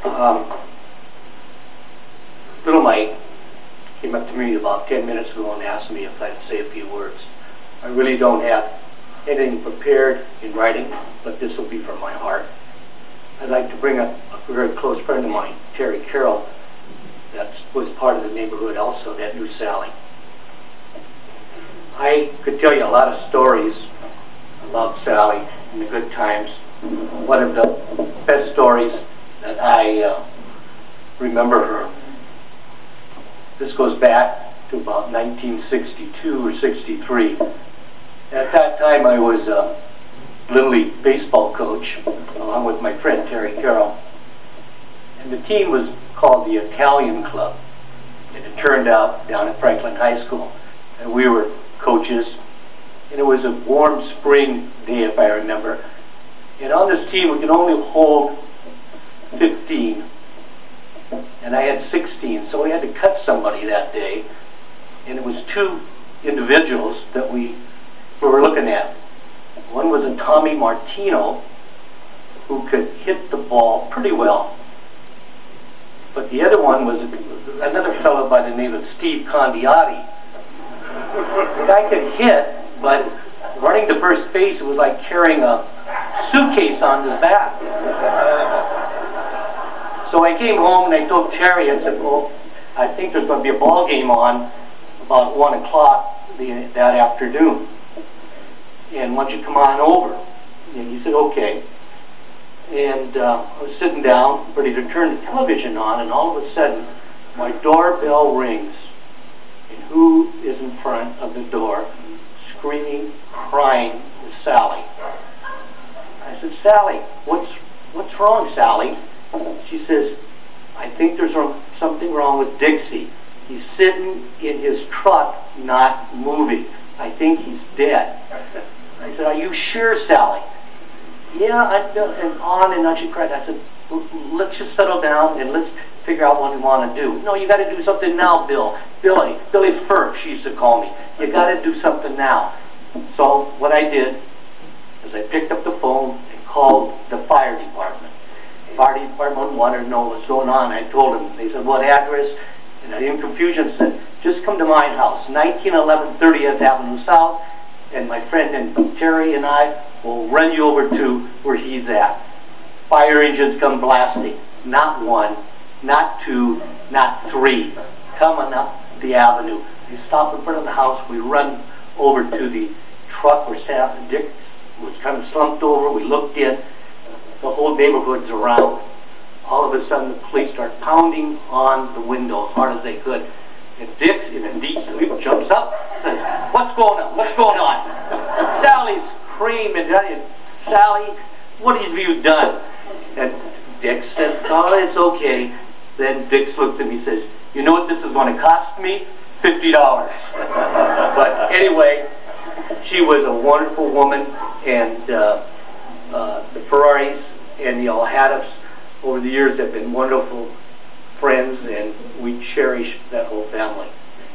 Little Mike came up to me about 10 minutes ago and asked me if I'd say a few words. I really don't have anything prepared in writing, but this will be from my heart. I'd like to bring up a very close friend of mine, Terry Carroll, that was part of the neighborhood also, that knew Sally. I could tell you a lot of stories about Sally and the good times. One of the best stories that I remember her, this goes back to about 1962 or 63. At that time I was a Little League baseball coach along with my friend Terry Carroll. And the team was called the Italian Club. And it turned out down at Franklin High School. And we were coaches. And it was a warm spring day, if I remember. And on this team we could only hold 15. And I had 16. So we had to cut somebody that day. And it was two individuals that we were looking at. One was a Tommy Martino, who could hit the ball pretty well. But the other one was another fellow by the name of Steve Condiotti. The guy could hit, but running to first base, it was like carrying a suitcase on his back. So I came home and I told Terry, I said, well, I think there's going to be a ball game on about 1 o'clock that afternoon. And why don't you come on over? And he said, okay. And I was sitting down, ready to turn the television on, and all of a sudden, my doorbell rings. And who is in front of the door, screaming, crying, was Sally. I said, Sally, what's wrong, Sally? She says, I think there's something wrong with Dixie. He's sitting in his truck, not moving. I think he's dead. I said, are you sure, Sally? Yeah, and on she cried. I said, let's just settle down and let's figure out what we want to do. No, you got to do something now, Bill. Billy Firk, she used to call me. You got to do something now. So what I did is I picked up the phone and called the fire department. The fire department wanted to know what was going on. I told them. They said, what address? And in confusion said, just come to my house, 1911 30th Avenue South, and my friend and Terry and I will run you over to where he's at. Fire engines come blasting. Not one, not two, not three. Coming up the avenue. We stop in front of the house. We run over to the truck where Sam Dick was kind of slumped over. We looked in. The whole neighborhood's around. All of a sudden, the police start pounding on the window as hard as they could. And Dick, in a deep sleep, jumps up and says, what's going on? What's going on? Sally's screaming. Sally, what have you done? And Dick says, oh, it's okay. Then Dick looks at me and says, you know what this is going to cost me? $50. But anyway, she was a wonderful woman, and the Ferraris and the Alhaddafs over the years have been wonderful friends, and we cherish that whole family.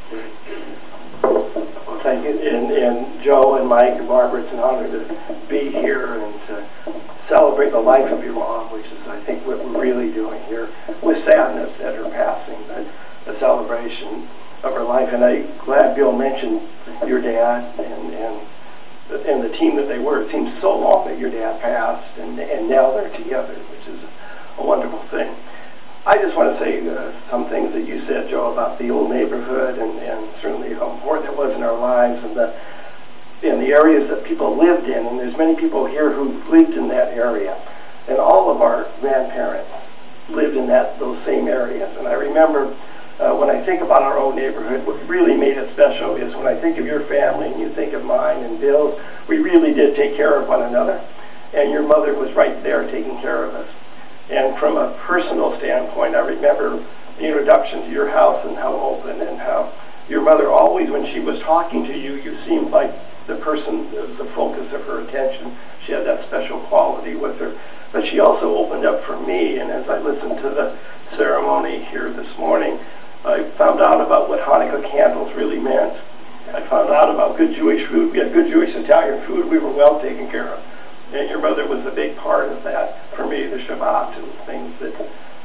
Well, thank you. And Joe and Mike and Barbara, it's an honor to be here and to celebrate the life of your mom, which is, I think, what we're really doing here, with sadness at her passing, but a celebration of her life. And I'm glad Bill mentioned your dad and the team that they were. It seems so long that your dad passed, and now they're together, which is a wonderful thing. I just want to say some things that you said, Joe, about the old neighborhood and certainly how important it was in our lives and the areas that people lived in. And there's many people here who lived in that area. And all of our grandparents lived in those same areas. And I remember when I think about our own neighborhood, what really made it special is when I think of your family and you think of mine and Bill's, we really did take care of one another. And your mother was right there taking care of us. And from a personal standpoint, I remember the introduction to your house and how open and how your mother always, when she was talking to you, you seemed like the person, the focus of her attention. She had that special quality with her. But she also opened up for me, and as I listened to the ceremony here this morning, I found out about what Hanukkah candles really meant. I found out about good Jewish food. We had good Jewish Italian food. We were well taken care of. And your mother was a big part of that for me, the Shabbat and things that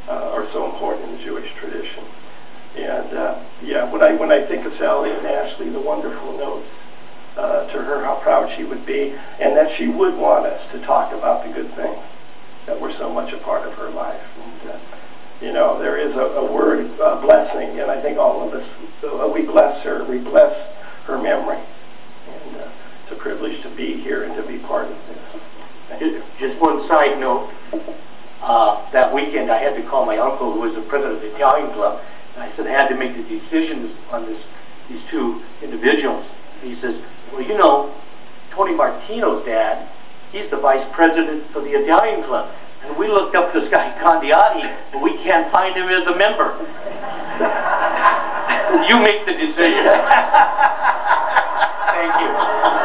are so important in the Jewish tradition. And yeah, when I think of Sally and Ashley, the wonderful notes to her, how proud she would be, and that she would want us to talk about the good things that were so much a part of her life. And you know, there is a word, blessing, and I think all of us, we bless her memory. And it's a privilege to be here and to be part of this. Just one side note, that weekend I had to call my uncle, who was the president of the Italian Club, and I said I had to make the decisions on these two individuals. And he says, well, you know, Tony Martino's dad, he's the vice president for the Italian Club. And we looked up this guy, Condiotti, and we can't find him as a member. You make the decision. Thank you.